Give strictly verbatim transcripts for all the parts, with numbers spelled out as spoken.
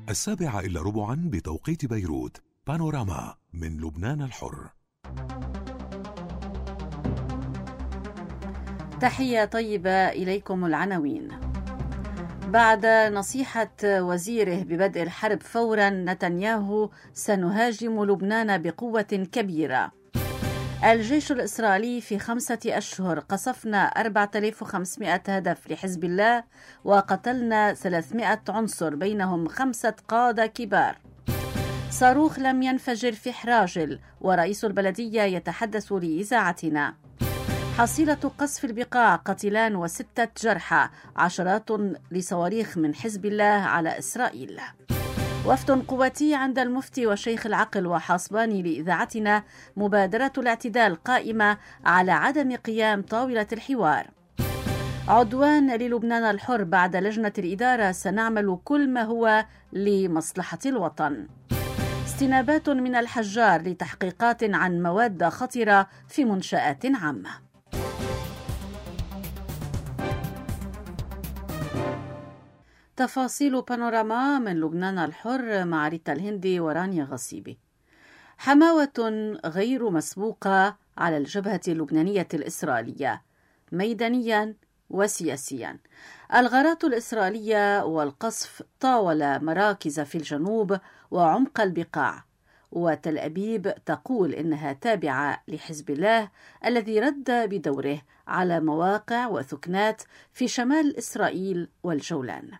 السابعة إلا ربعا بتوقيت بيروت. بانوراما من لبنان الحر. تحية طيبة إليكم. العناوين: بعد نصيحة وزيره ببدء الحرب فورا، نتنياهو: سنهاجم لبنان بقوة كبيرة. الجيش الإسرائيلي: في خمسة أشهر قصفنا أربعة آلاف وخمسمائة هدف لحزب الله وقتلنا ثلاثمائة عنصر بينهم خمسة قادة كبار. صاروخ لم ينفجر في حراجل ورئيس البلدية يتحدث لإذاعتنا. حصيلة قصف البقاع: قتيلان وستة جرحى، عشرات لصواريخ من حزب الله على إسرائيل. وفد قواتي عند المفتي وشيخ العقل وحاصباني لإذاعتنا: مبادرة الاعتدال قائمة على عدم قيام طاولة الحوار. عدوان للبنان الحر: بعد لجنة الإدارة سنعمل كل ما هو لمصلحة الوطن. استنابات من الحجار لتحقيقات عن مواد خطرة في منشآت عامة. تفاصيل بانوراما من لبنان الحر مع ريتا الهندي ورانيا غصيبي. حماوة غير مسبوقة على الجبهة اللبنانية الإسرائيلية ميدانيا وسياسيا. الغارات الإسرائيلية والقصف طاول مراكز في الجنوب وعمق البقاع، وتل أبيب تقول إنها تابعة لحزب الله الذي رد بدوره على مواقع وثكنات في شمال إسرائيل والجولان.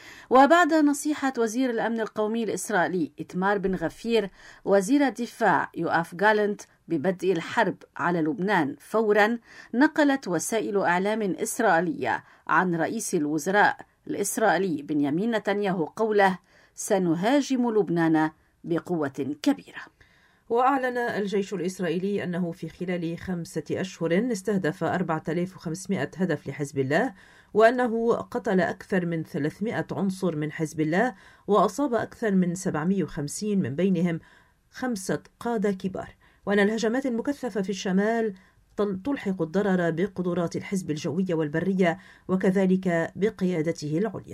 وبعد نصيحة وزير الأمن القومي الإسرائيلي إتمار بن غفير، وزير الدفاع يوآف جالنت ببدء الحرب على لبنان فورا، نقلت وسائل إعلام إسرائيلية عن رئيس الوزراء الإسرائيلي بنيامين نتنياهو قوله: سنهاجم لبنان بقوة كبيرة. وأعلن الجيش الإسرائيلي أنه في خلال خمسة أشهر استهدف أربعة آلاف وخمسمائة هدف لحزب الله، وأنه قتل أكثر من ثلاثمائة عنصر من حزب الله وأصاب أكثر من سبعمائة وخمسين من بينهم خمسة قادة كبار، وأن الهجمات المكثفة في الشمال تلحق الضرر بقدرات الحزب الجوية والبرية وكذلك بقيادته العليا.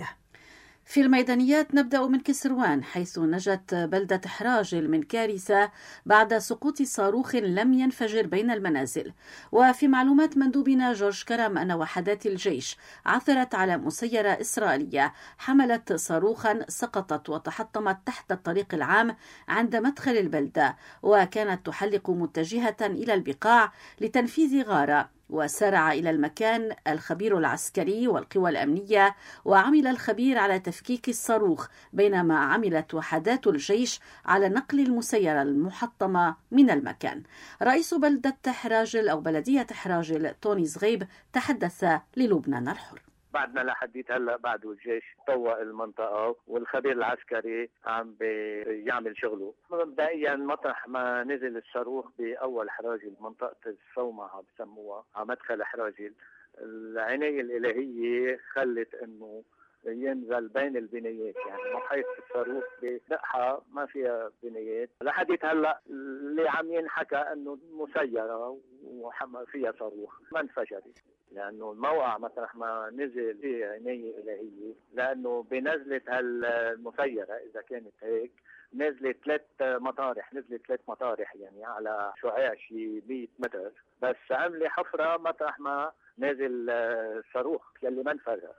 في الميدانيات نبدأ من كسروان، حيث نجت بلدة حراجل من كارثة بعد سقوط صاروخ لم ينفجر بين المنازل. وفي معلومات مندوبنا جورج كرم أن وحدات الجيش عثرت على مسيرة إسرائيلية حملت صاروخا سقطت وتحطمت تحت الطريق العام عند مدخل البلدة، وكانت تحلق متجهة إلى البقاع لتنفيذ غارة. وسارع إلى المكان الخبير العسكري والقوى الأمنية، وعمل الخبير على تفكيك الصاروخ، بينما عملت وحدات الجيش على نقل المسيرة المحطمة من المكان. رئيس بلدة حراجل أو بلدية حراجل توني زغيب تحدث للبنان الحر: بعدنا لحديت هلا بعده الجيش طوق المنطقه والخبير العسكري عم بيعمل شغله. مبدئيا مطرح ما نزل الصاروخ باول حراجل منطقه الصومعه بسموها على مدخل حراجل، العنايه الالهيه خلت انه ينزل بين البنايات، يعني محيط الصاروخ بدقها ما فيها بنايات. لحديت هلا اللي عم ينحكى انه مسيره وفيها صاروخ ما انفجرت، لانه الموقع مطرح ما نزل فيه عنايه الهيه، لانه بنزله هالمسيره اذا كانت هيك نزلت ثلاث مطارح نزلت ثلاث مطارح يعني على شعاع شي مئة متر، بس عملي حفره مطرح ما نازل الصاروخ يلي ما انفجر.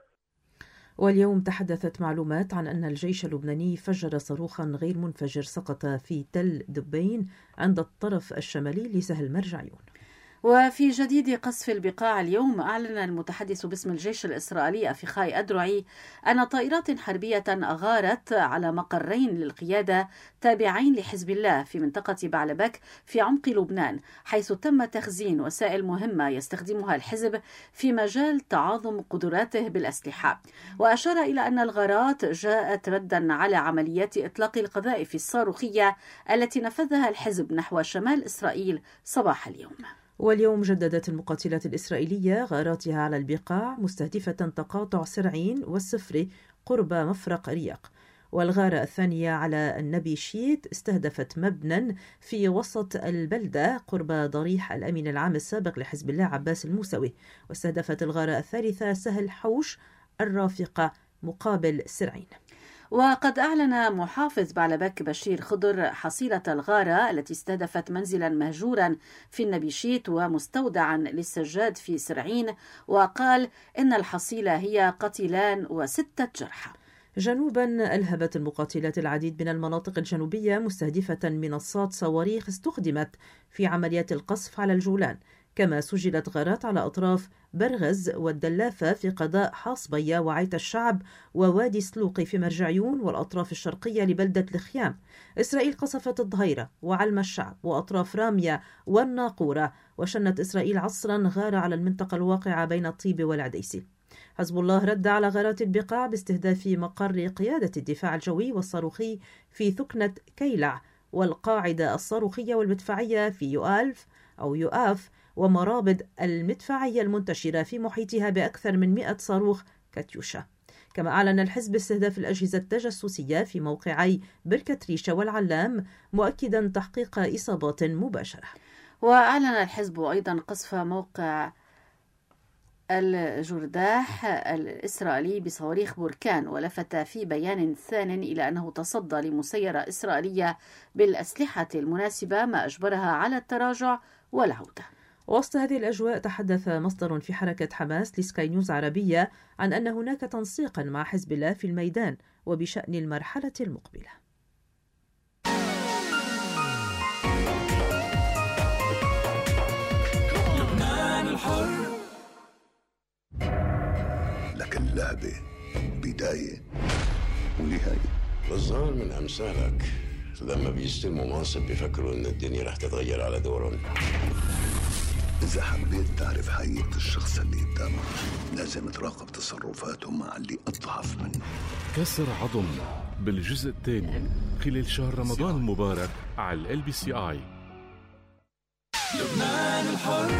واليوم تحدثت معلومات عن أن الجيش اللبناني فجر صاروخا غير منفجر سقط في تل دبين عند الطرف الشمالي لسهل مرجعيون. وفي جديد قصف البقاع اليوم، أعلن المتحدث باسم الجيش الإسرائيلي أفيخاي أدرعي أن طائرات حربية أغارت على مقرين للقيادة تابعين لحزب الله في منطقة بعلبك في عمق لبنان، حيث تم تخزين وسائل مهمة يستخدمها الحزب في مجال تعاظم قدراته بالأسلحة. وأشار إلى أن الغارات جاءت ردا على عمليات إطلاق القذائف الصاروخية التي نفذها الحزب نحو شمال إسرائيل صباح اليوم. واليوم جددت المقاتلات الإسرائيلية غاراتها على البقاع مستهدفة تقاطع سرعين والسفري قرب مفرق رياق. والغارة الثانية على النبي شيت استهدفت مبنى في وسط البلدة قرب ضريح الأمين العام السابق لحزب الله عباس الموسوي. واستهدفت الغارة الثالثة سهل حوش الرافقة مقابل سرعين. وقد أعلن محافظ بعلبك بشير خضر حصيلة الغارة التي استهدفت منزلا مهجورا في النبيشيت ومستودعا للسجاد في سرعين، وقال إن الحصيلة هي قتيلان وستة جرحى. جنوبا ألهبت المقاتلات العديد من المناطق الجنوبية مستهدفة منصات صواريخ استخدمت في عمليات القصف على الجولان، كما سجلت غارات على أطراف برغز والدلافة في قضاء حاصبية وعيت الشعب ووادي سلوقي في مرجعيون والأطراف الشرقية لبلدة الخيام. إسرائيل قصفت الظهيرة وعلم الشعب وأطراف رامية والناقورة، وشنت إسرائيل عصرا غارة على المنطقة الواقعة بين الطيب والعديسي. حزب الله رد على غارات البقاع باستهداف مقر قيادة الدفاع الجوي والصاروخي في ثكنة كيلع والقاعدة الصاروخية والمدفعية في يؤالف أو يؤاف ومرابط المدفعية المنتشرة في محيطها بأكثر من مئة صاروخ كاتيوشا. كما أعلن الحزب استهداف الأجهزة التجسسية في موقعي بركة ريشة والعلام، مؤكدا تحقيق إصابات مباشرة. وأعلن الحزب أيضا قصف موقع الجرداح الإسرائيلي بصواريخ بركان، ولفت في بيان ثان إلى أنه تصدى لمسيرة إسرائيلية بالأسلحة المناسبة ما أجبرها على التراجع والعودة. وسط هذه الأجواء تحدث مصدر في حركة حماس لسكاي نيوز عربية عن أن هناك تنسيقا مع حزب الله في الميدان وبشأن المرحلة المقبلة. لبنان الحر. لك اللعبة بداية ونهاية. الظاهر من أمثالك لما بيستلموا منصب بيفكروا إن الدنيا رح تتغير على دورهم. إذا حبيت تعرف حقيقة الشخص اللي قدامك لازم تراقب تصرفاته مع اللي أضعف منه. كسر عظم بالجزء الثاني خلال شهر رمضان المبارك على ال بي سي آي. لبنان الحر.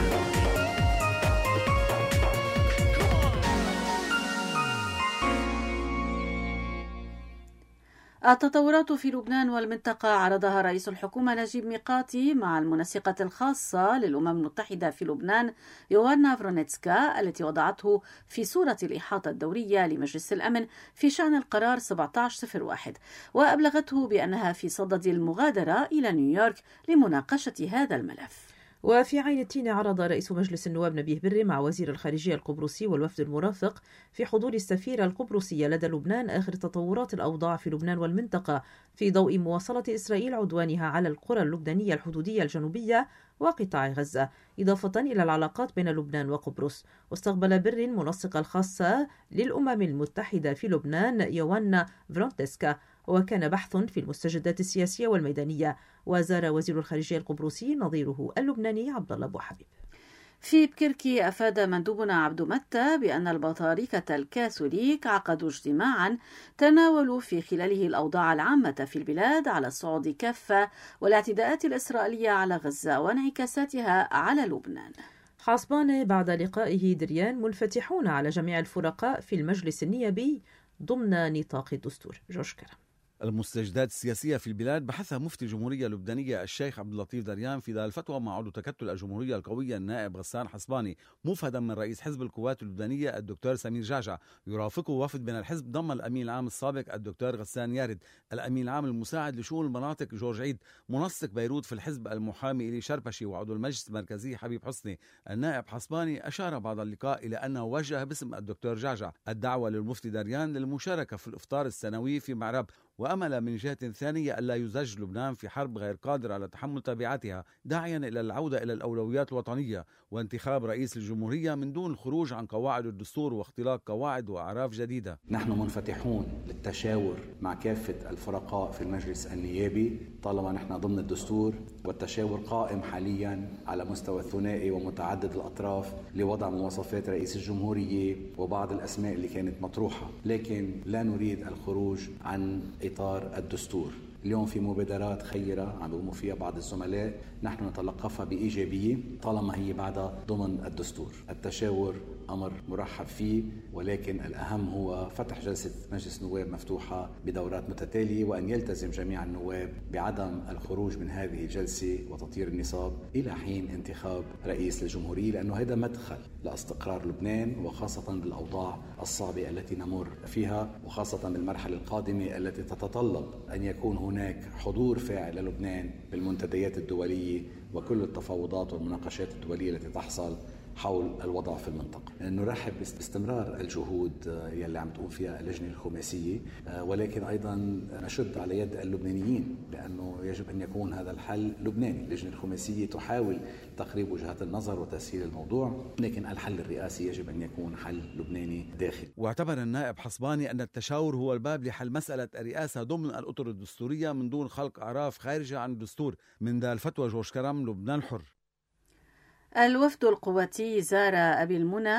التطورات في لبنان والمنطقة عرضها رئيس الحكومة نجيب ميقاتي مع المنسقة الخاصة للأمم المتحدة في لبنان يوانا فرونيتسكا، التي وضعته في صورة الإحاطة الدورية لمجلس الأمن في شأن القرار سبعة عشر صفر واحد، وأبلغته بأنها في صدد المغادرة إلى نيويورك لمناقشة هذا الملف. وفي عين التين عرض رئيس مجلس النواب نبيه بري مع وزير الخارجية القبرصي والوفد المرافق في حضور السفيرة القبرصية لدى لبنان آخر تطورات الأوضاع في لبنان والمنطقة في ضوء مواصلة إسرائيل عدوانها على القرى اللبنانية الحدودية الجنوبية وقطاع غزة، إضافة إلى العلاقات بين لبنان وقبرص. واستقبل بري المنسقة الخاصة للأمم المتحدة في لبنان يوانا فرونتسكا، وكان بحث في المستجدات السياسية والميدانية. وزار وزير الخارجية القبرصي نظيره اللبناني عبد الله أبو حبيب. في بكركي أفاد مندوبنا عبد متى بأن البطاركة الكاثوليك عقدوا اجتماعا تناولوا في خلاله الأوضاع العامة في البلاد على الصعود كافة والاعتداءات الإسرائيلية على غزة وانعكاساتها على لبنان. حاسبان بعد لقائه دريان منفتحون على جميع الفرقاء في المجلس النيابي ضمن نطاق الدستور. جورج كرم. المستجدات السياسية في البلاد بحثها مفتي الجمهورية اللبنانية الشيخ عبد اللطيف دريان في دار الفتوى مع عضو تكتل الجمهورية القوية النائب غسان حصباني، مفهدا من رئيس حزب القوات اللبنانية الدكتور سمير جعجع. يرافقه وفد من الحزب ضم الأمين العام السابق الدكتور غسان يارد، الأمين العام المساعد لشؤون المناطق جورج عيد، منسق بيروت في الحزب المحامي إلي شربشي، وعضو المجلس المركزي حبيب حسني. النائب حصباني أشار بعد اللقاء إلى أنه وجه باسم الدكتور جعجع الدعوة للمفتي دريان للمشاركة في الإفطار السنوي في معرب، وأمل من جهة ثانية ألا يزج لبنان في حرب غير قادر على تحمل تبعاتها، داعيا إلى العودة إلى الأولويات الوطنية وانتخاب رئيس الجمهورية من دون الخروج عن قواعد الدستور واختلاق قواعد وأعراف جديدة. نحن منفتحون للتشاور مع كافة الفرقاء في المجلس النيابي طالما نحن ضمن الدستور، والتشاور قائم حاليا على مستوى الثنائي ومتعدد الأطراف لوضع مواصفات رئيس الجمهورية وبعض الأسماء اللي كانت مطروحة، لكن لا نريد الخروج عن إطار الدستور. اليوم في مبادرات خيرة عم بيقوموا فيها بعض الزملاء، نحن نتلقفها بإيجابية طالما هي بعدها ضمن الدستور. التشاور أمر مرحب فيه، ولكن الأهم هو فتح جلسة مجلس نواب مفتوحة بدورات متتالية، وأن يلتزم جميع النواب بعدم الخروج من هذه الجلسة وتطير النصاب إلى حين انتخاب رئيس للجمهورية، لأنه هذا مدخل لاستقرار لبنان، وخاصة بالأوضاع الصعبة التي نمر فيها، وخاصة بالمرحلة القادمة التي تتطلب أن يكون هناك حضور فاعل للبنان بالمنتديات الدولية وكل التفاوضات والمناقشات الدولية التي تحصل حول الوضع في المنطقة. نرحب باستمرار الجهود يلي عم تقوم فيها اللجنة الخماسية، ولكن أيضا نشد على يد اللبنانيين لأنه يجب أن يكون هذا الحل لبناني. اللجنة الخماسية تحاول تقريب وجهات النظر وتسهيل الموضوع، لكن الحل الرئاسي يجب أن يكون حل لبناني داخلي. واعتبر النائب حصباني أن التشاور هو الباب لحل مسألة الرئاسة ضمن الأطر الدستورية من دون خلق أعراف خارجة عن الدستور. من ذا الفتوى جورج كرم، لبنان الحر. الوفد القواتي زار أبي المنى،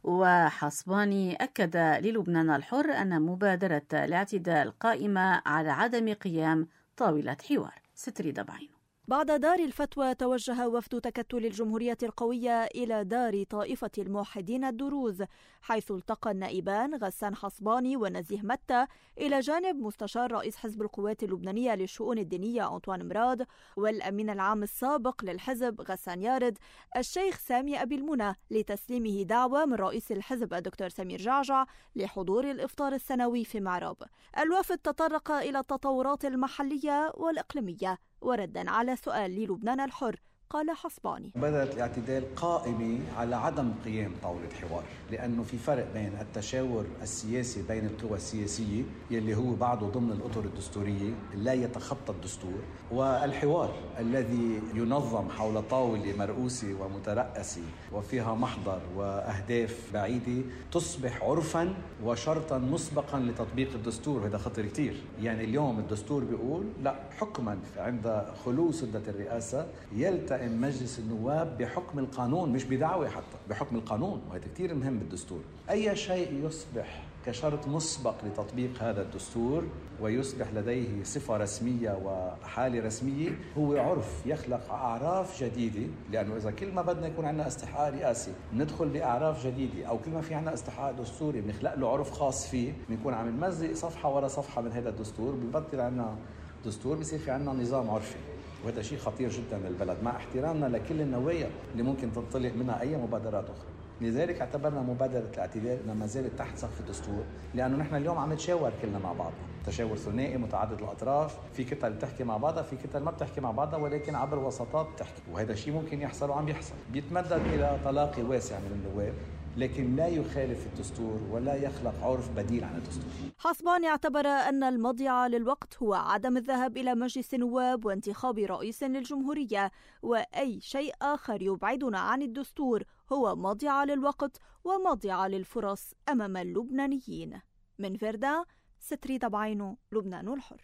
وحصباني أكد للبنان الحر أن مبادرة الاعتدال قائمة على عدم قيام طاولة حوار. ستري دبعين. بعد دار الفتوى توجه وفد تكتل الجمهورية القوية إلى دار طائفة الموحدين الدروز، حيث التقى النائبان غسان حصباني ونزيه متى إلى جانب مستشار رئيس حزب القوات اللبنانية للشؤون الدينية أنطوان مراد والأمين العام السابق للحزب غسان يارد الشيخ سامي أبي المنى، لتسليمه دعوة من رئيس الحزب الدكتور سمير جعجع لحضور الإفطار السنوي في معراب. الوفد تطرق إلى التطورات المحلية والإقليمية، وردا على سؤال للبنان الحر قال حصباني: مبادرة الاعتدال قائمة على عدم قيام طاولة حوار، لأنه في فرق بين التشاور السياسي بين القوى السياسية يلي هو بعده ضمن الأطر الدستورية لا يتخطى الدستور، والحوار الذي ينظم حول طاولة مرؤوسة ومترأسة وفيها محضر وأهداف بعيدة تصبح عرفا وشرطا مسبقا لتطبيق الدستور. وهذا خطر كتير. يعني اليوم الدستور بيقول لا، حكما عند خلو سدة الرئاسة يلتقي مجلس النواب بحكم القانون، مش بدعوة، حتى بحكم القانون، وهذا كتير مهم بالدستور. أي شيء يصبح كشرط مسبق لتطبيق هذا الدستور ويصبح لديه صفة رسمية وحالة رسمية هو عرف يخلق أعراف جديدة، لأنه إذا كل ما بدنا يكون عندنا استحقاق رئاسي ندخل بأعراف جديدة، أو كل ما في عندنا استحقاق دستوري بنخلق له عرف خاص فيه، بنكون عم نمزق صفحة ورا صفحة من هذا الدستور، بيبطل عندنا دستور، بيصير في عندنا نظام عرفي، وهذا شيء خطير جدا للبلد مع احترامنا لكل النوايا اللي ممكن تنطلق منها أي مبادرات أخرى. لذلك اعتبرنا مبادرة الاعتدال أنها ما زالت تحت سقف الدستور، لأنه نحن اليوم عم نتشاور كلنا مع بعضنا، تشاور ثنائي متعدد الأطراف، في كتل بتحكي مع بعضها، في كتل ما بتحكي مع بعضها، ولكن عبر وسطات بتحكي، وهذا الشيء ممكن يحصل وعم يحصل، بيتمدد إلى تلاقي واسع من النواب، لكن لا يخالف الدستور ولا يخلق عرف بديل عن الدستور. حصباني اعتبر أن المضيعة للوقت هو عدم الذهاب إلى مجلس النواب وانتخاب رئيس للجمهورية، وأي شيء آخر يبعدنا عن الدستور هو مضيعة للوقت ومضيعة للفرص أمام اللبنانيين. من فردان، ستري دبعينو، لبنان الحر.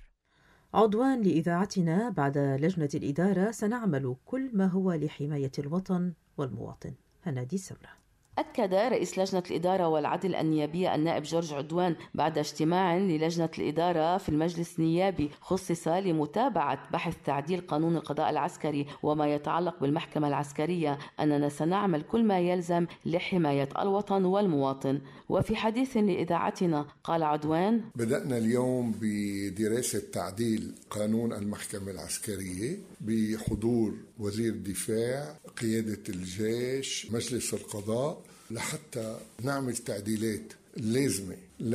عضوان لإذاعتنا: بعد لجنة الإدارة سنعمل كل ما هو لحماية الوطن والمواطن. هنادي سمرة. أكد رئيس لجنة الإدارة والعدل النيابية النائب جورج عدوان بعد اجتماع للجنة الإدارة في المجلس النيابي خصص لمتابعة بحث تعديل قانون القضاء العسكري وما يتعلق بالمحكمة العسكرية أننا سنعمل كل ما يلزم لحماية الوطن والمواطن. وفي حديث لإذاعتنا قال عدوان: بدأنا اليوم بدراسة تعديل قانون المحكمة العسكرية بحضور وزير الدفاع، قيادة الجيش، مجلس القضاء، لحتى نعمل تعديلات لازمة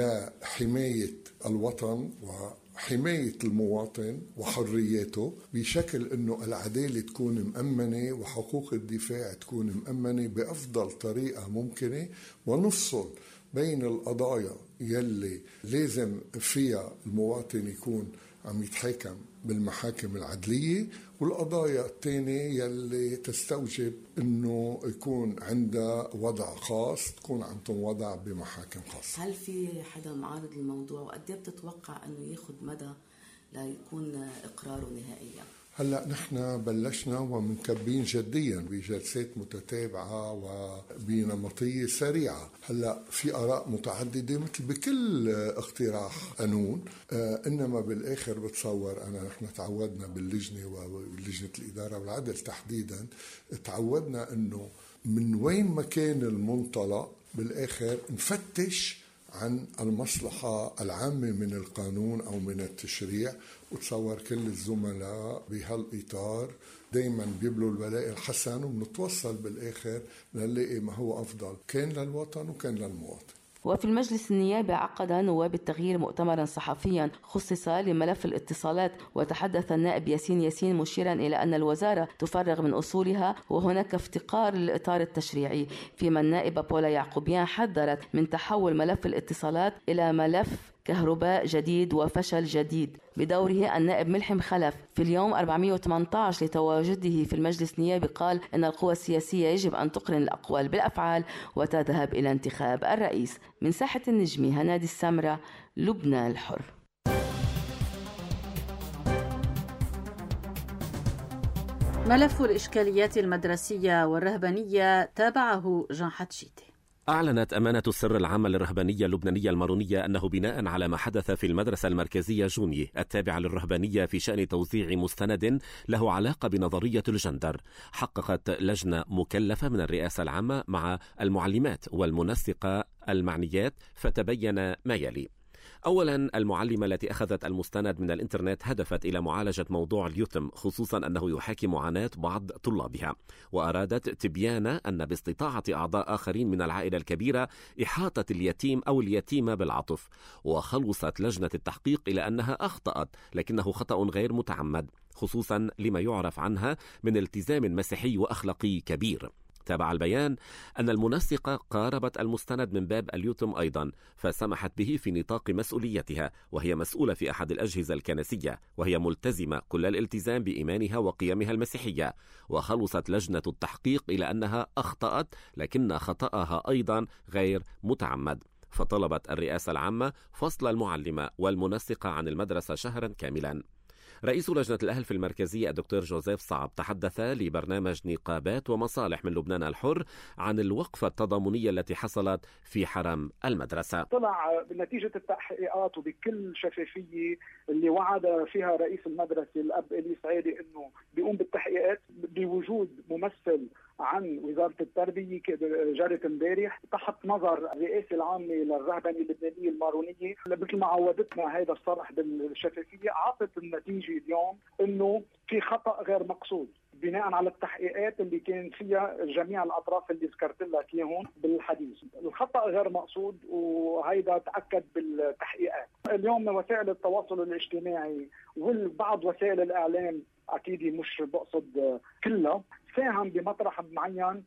لحماية الوطن وحماية المواطن وحرياته، بشكل أنه العدالة تكون مأمنة وحقوق الدفاع تكون مأمنة بأفضل طريقة ممكنة، ونفصل بين القضايا يلي لازم فيها المواطن يكون عم يتحاكم بالمحاكم العدلية، والقضايا الثانية يلي تستوجب انه يكون عندها وضع خاص تكون عم تنوضع بمحاكم خاصة. هل في حدا معارض الموضوع، وقد ايه بتتوقع انه ياخذ مدى ليكون اقراره نهائيا؟ هلأ نحن بلشنا ومنكبين جديا بجلسات متتابعة وبنمطية سريعة. هلأ في آراء متعددة مثل بكل اقتراح قانون، آه إنما بالآخر بتصور أنا نحن تعودنا باللجنة ولجنة الإدارة والعدل تحديدا، تعودنا إنه من وين ما كان المنطلق بالآخر نفتش عن المصلحة العامة من القانون أو من التشريع. وتصور كل الزملاء بهالإطار دايما بيبلوا البلاء الحسن، وبنتوصل بالآخر لنلاقي ما هو أفضل كان للوطن وكان للمواطن. وفي المجلس النيابي عقد نواب التغيير مؤتمرا صحفيا خصص لملف الاتصالات، وتحدث النائب ياسين ياسين مشيرا إلى أن الوزارة تفرغ من أصولها وهناك افتقار للإطار التشريعي، فيما النائبة بولا يعقوبيان حذرت من تحول ملف الاتصالات إلى ملف كهرباء جديد وفشل جديد. بدوره النائب ملحم خلف في اليوم أربعمئة وثمانية عشر لتواجده في المجلس النيابي قال إن القوى السياسية يجب أن تقرن الأقوال بالأفعال وتذهب إلى انتخاب الرئيس. من ساحة النجمي هنادي السمرة، لبنان الحر. ملف الإشكاليات المدرسية والرهبانية تابعه جان حتشيتي. أعلنت أمانة السر العامة للرهبانية اللبنانية المارونية أنه بناء على ما حدث في المدرسة المركزية جوني التابعة للرهبانية في شأن توزيع مستند له علاقة بنظرية الجندر، حققت لجنة مكلفة من الرئاسة العامة مع المعلمات والمنسقة المعنيات فتبين ما يلي. أولا، المعلمة التي أخذت المستند من الإنترنت هدفت إلى معالجة موضوع اليتم، خصوصا أنه يحاكي معاناة بعض طلابها، وأرادت تبيان أن باستطاعة أعضاء آخرين من العائلة الكبيرة إحاطة اليتيم أو اليتيمة بالعطف. وخلصت لجنة التحقيق إلى أنها أخطأت، لكنه خطأ غير متعمد، خصوصا لما يعرف عنها من التزام مسيحي وأخلاقي كبير. تابع البيان أن المنسقة قاربت المستند من باب اليتم أيضا، فسمحت به في نطاق مسؤوليتها، وهي مسؤولة في أحد الأجهزة الكنسية، وهي ملتزمة كل الالتزام بإيمانها وقيمها المسيحية. وخلصت لجنة التحقيق إلى أنها أخطأت، لكن خطأها أيضا غير متعمد، فطلبت الرئاسة العامة فصل المعلمة والمنسقة عن المدرسة شهرا كاملا. رئيس لجنة الأهل في المركزية الدكتور جوزيف صعب تحدث لبرنامج نقابات ومصالح من لبنان الحر عن الوقفة التضامنية التي حصلت في حرم المدرسة. طلع بنتيجة التحقيقات وبكل شفافية اللي وعد فيها رئيس المدرسة الأب إلي سعيدي أنه بيقوم بالتحقيقات بوجود ممثل عن وزارة التربية جارت امبارح تحت نظر الرئاسة العامة للرهبنة اللبنانية المارونية، مثل ما عودتنا هذا الصرح بالشفافية. عطت النتيجة اليوم انه في خطأ غير مقصود بناء على التحقيقات اللي كان فيها جميع الأطراف اللي ذكرت لك اياهم بالحديث. الخطأ غير مقصود وهيدا تأكد بالتحقيقات. اليوم وسائل التواصل الاجتماعي وبعض وسائل الإعلام، أكيد مش بقصد كلها، ساهم بمطرح معين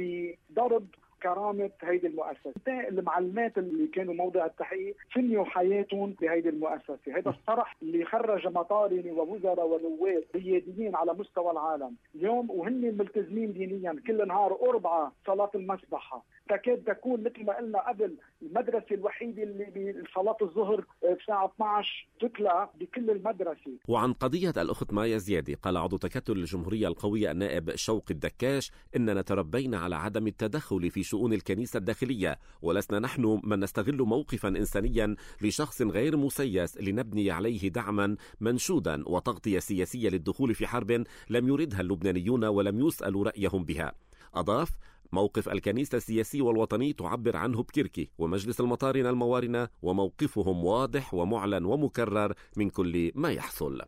بضرب كرامة هيدي المؤسسة. المعلمات اللي كانوا موضع التحقيق فنيوا حياتهم بهيدي المؤسسة. هذا الصرح اللي خرج مطارني ووزراء ونواب رياديين على مستوى العالم اليوم وهن ملتزمين دينيا كل نهار أربعة صلاة المسبحة، تكاد تكون مثل ما قلنا قبل المدرسة الوحيدة اللي بصلاة الظهر بساعة اثني عشر تتلى بكل المدرسة. وعن قضية الأخت مايا زيادي قال عضو تكتل الجمهورية القوية النائب شوقي الدكاش إننا تربينا على عدم التدخل في شؤون الكنيسة الداخلية، ولسنا نحن من نستغل موقفا إنسانيا لشخص غير مسيس لنبني عليه دعما منشودا وتغطية سياسية للدخول في حرب لم يردها اللبنانيون ولم يسألوا رأيهم بها. أضاف: موقف الكنيسة السياسي والوطني تعبر عنه بكركي ومجلس المطارنة الموارنة، وموقفهم واضح ومعلن ومكرر من كل ما يحصل.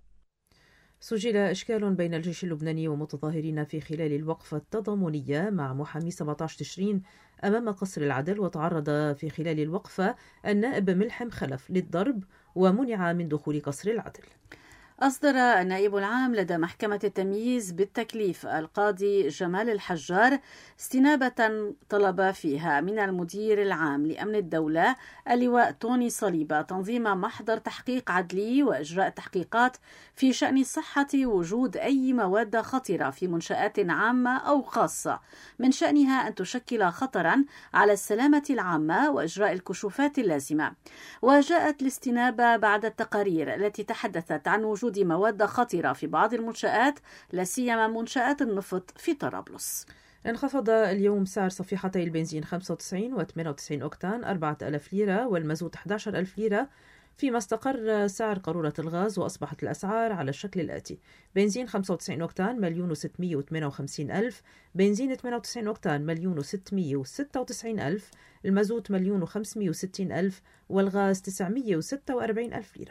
سجل إشكال بين الجيش اللبناني ومتظاهرين في خلال الوقفة التضامنية مع محامي سبعة عشر تشرين أمام قصر العدل، وتعرض في خلال الوقفة النائب ملحم خلف للضرب ومنع من دخول قصر العدل. أصدر النائب العام لدى محكمة التمييز بالتكليف القاضي جمال الحجار استنابة طلب فيها من المدير العام لأمن الدولة اللواء توني صليبة تنظيم محضر تحقيق عدلي وإجراء تحقيقات في شأن صحة وجود أي مواد خطرة في منشآت عامة أو خاصة من شأنها أن تشكل خطرا على السلامة العامة وإجراء الكشوفات اللازمة. وجاءت الاستنابة بعد التقارير التي تحدثت عن وجود وجود مواد خطرة في بعض المنشآت، لا سيما منشآت النفط في طرابلس. انخفض اليوم سعر صفيحتي البنزين خمسة وتسعين و ثمانية وتسعين أوكتان أربعة آلاف ليرة والمازوت أحد عشر ألف ليرة، فيما استقر سعر قارورة الغاز وأصبحت الأسعار على الشكل الآتي: بنزين خمسة وتسعين أوكتان مليون وستمائة وثمانية وخمسين ألف، بنزين ثمانية وتسعين أوكتان مليون وستمائة وستة وتسعين ألف، المازوت مليون وخمسمائة وستين ألف، والغاز تسعمائة وستة وأربعين ألف ليرة.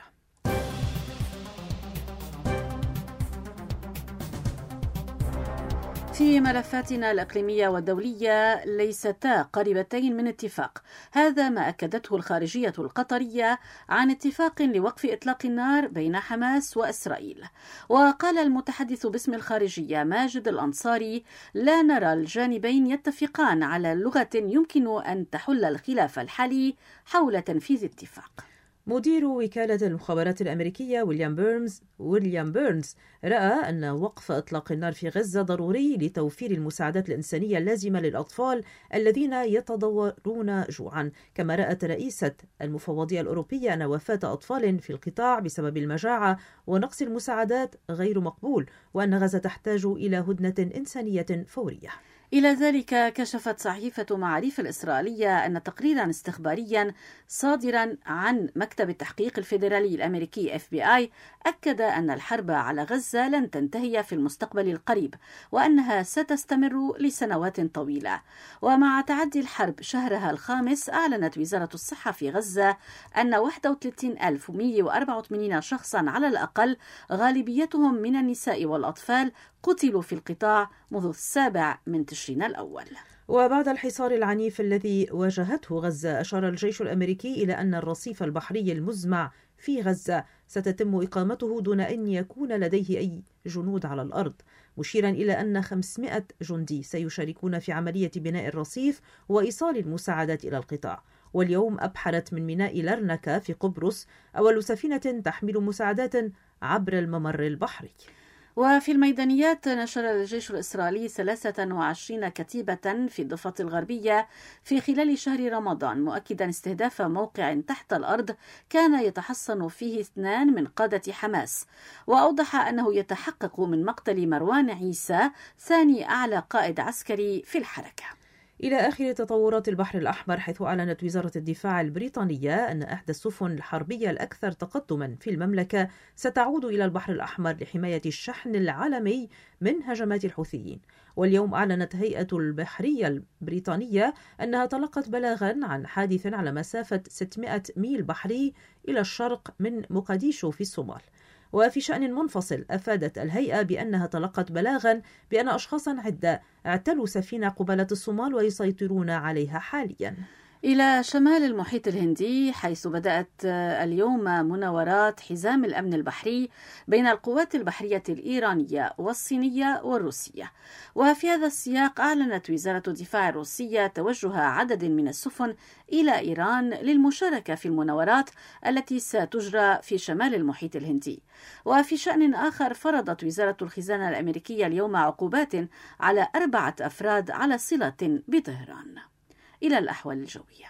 في ملفاتنا الإقليمية والدولية ليستا قريبتين من اتفاق، هذا ما أكدته الخارجية القطرية عن اتفاق لوقف إطلاق النار بين حماس وإسرائيل. وقال المتحدث باسم الخارجية ماجد الأنصاري: لا نرى الجانبين يتفقان على لغة يمكن أن تحل الخلاف الحالي حول تنفيذ اتفاق. مدير وكالة المخابرات الأمريكية ويليام بيرنز ويليام بيرنز رأى أن وقف إطلاق النار في غزة ضروري لتوفير المساعدات الإنسانية اللازمة للأطفال الذين يتضورون جوعا. كما رأت رئيسة المفوضية الأوروبية أن وفاة أطفال في القطاع بسبب المجاعة ونقص المساعدات غير مقبول، وأن غزة تحتاج إلى هدنة إنسانية فورية. إلى ذلك كشفت صحيفة معاريف الإسرائيلية أن تقريرا استخباريا صادرا عن مكتب التحقيق الفيدرالي الأمريكي إف بي آي أكد أن الحرب على غزة لن تنتهي في المستقبل القريب، وأنها ستستمر لسنوات طويلة. ومع تعدي الحرب شهرها الخامس، أعلنت وزارة الصحة في غزة أن واحد وثلاثين ألف ومائة وأربعة وثمانين شخصا على الأقل، غالبيتهم من النساء والأطفال، قتلوا في القطاع منذ السابع من تشرين الأول. وبعد الحصار العنيف الذي واجهته غزة، أشار الجيش الأمريكي إلى أن الرصيف البحري المزمع في غزة ستتم إقامته دون أن يكون لديه أي جنود على الأرض، مشيرا إلى أن خمسمائة جندي سيشاركون في عملية بناء الرصيف وإيصال المساعدات إلى القطاع. واليوم أبحرت من ميناء لرنكا في قبرص أول سفينة تحمل مساعدات عبر الممر البحري. وفي الميدانيات، نشر الجيش الإسرائيلي ثلاثة وعشرين كتيبة في الضفة الغربية في خلال شهر رمضان، مؤكدا استهداف موقع تحت الأرض كان يتحصن فيه اثنان من قادة حماس. وأوضح أنه يتحقق من مقتل مروان عيسى، ثاني أعلى قائد عسكري في الحركة. إلى آخر تطورات البحر الأحمر، حيث أعلنت وزارة الدفاع البريطانية أن إحدى السفن الحربية الأكثر تقدما في المملكة ستعود إلى البحر الأحمر لحماية الشحن العالمي من هجمات الحوثيين. واليوم أعلنت هيئة البحرية البريطانية أنها تلقت بلاغا عن حادث على مسافة ستمائة ميل بحري إلى الشرق من مقديشو في الصومال. وفي شأن منفصل، أفادت الهيئة بأنها تلقت بلاغا بأن أشخاصا عدة اعتلوا سفينة قبالة الصومال ويسيطرون عليها حاليا. إلى شمال المحيط الهندي، حيث بدأت اليوم مناورات حزام الأمن البحري بين القوات البحرية الإيرانية والصينية والروسية. وفي هذا السياق، أعلنت وزارة الدفاع الروسية توجه عدد من السفن إلى إيران للمشاركة في المناورات التي ستجرى في شمال المحيط الهندي. وفي شأن آخر، فرضت وزارة الخزانة الأمريكية اليوم عقوبات على أربعة أفراد على صلة بطهران. إلى الأحوال الجوية.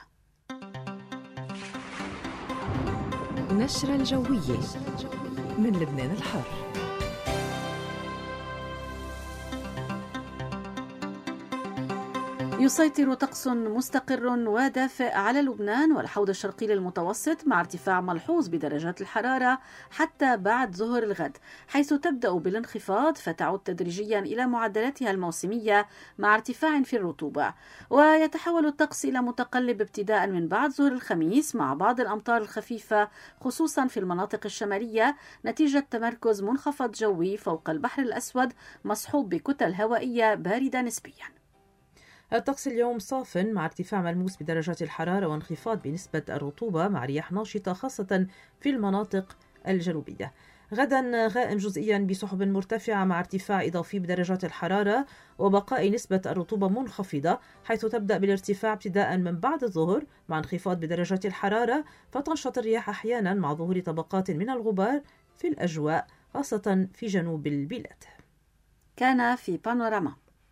نشرة الجوية من لبنان الحر. يسيطر طقس مستقر ودافئ على لبنان والحوض الشرقي للمتوسط، مع ارتفاع ملحوظ بدرجات الحرارة حتى بعد ظهر الغد، حيث تبدأ بالانخفاض فتعود تدريجيا إلى معدلاتها الموسمية مع ارتفاع في الرطوبة. ويتحول الطقس إلى متقلب ابتداء من بعد ظهر الخميس، مع بعض الأمطار الخفيفة خصوصا في المناطق الشمالية، نتيجة تمركز منخفض جوي فوق البحر الأسود مصحوب بكتل هوائية باردة نسبيا. الطقس اليوم صاف مع ارتفاع ملموس بدرجات الحرارة وانخفاض بنسبة الرطوبة مع رياح ناشطة خاصة في المناطق الجنوبية. غدا غائم جزئيا بسحب مرتفعة مع ارتفاع إضافي بدرجات الحرارة وبقاء نسبة الرطوبة منخفضة، حيث تبدأ بالارتفاع ابتداء من بعد الظهر مع انخفاض بدرجات الحرارة، فتنشط الرياح أحيانا مع ظهور طبقات من الغبار في الأجواء خاصة في جنوب البلاد. كان في بانوراما.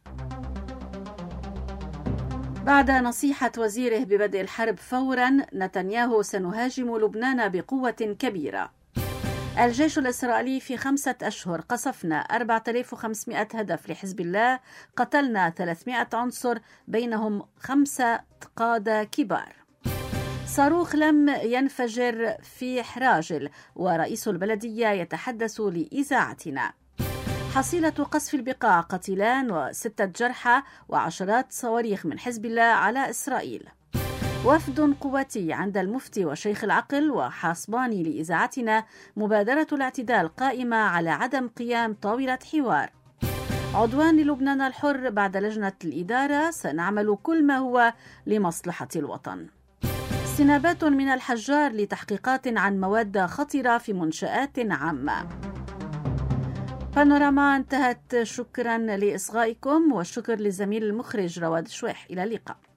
بعد نصيحة وزيره ببدء الحرب فورا، نتنياهو سنهاجم لبنان بقوة كبيرة. الجيش الإسرائيلي في خمسة أشهر قصفنا أربعة آلاف وخمسمائة هدف لحزب الله، قتلنا ثلاثمائة عنصر بينهم خمسة قادة كبار. صاروخ لم ينفجر في حراجل ورئيس البلدية يتحدث لإذاعتنا. حصيلة قصف البقاع قتيلان وستة جرحى وعشرات صواريخ من حزب الله على إسرائيل. وفد قواتي عند المفتي وشيخ العقل وحاسباني لإذاعتنا. مبادرة الاعتدال قائمة على عدم قيام طاولة حوار. عدوان للبنان الحر بعد لجنة الإدارة، سنعمل كل ما هو لمصلحة الوطن. استنابات من الحجار لتحقيقات عن مواد خطرة في منشآت عامة. بانوراما انتهت، شكرا لإصغائكم والشكر للزميل المخرج رواد شويح. إلى اللقاء.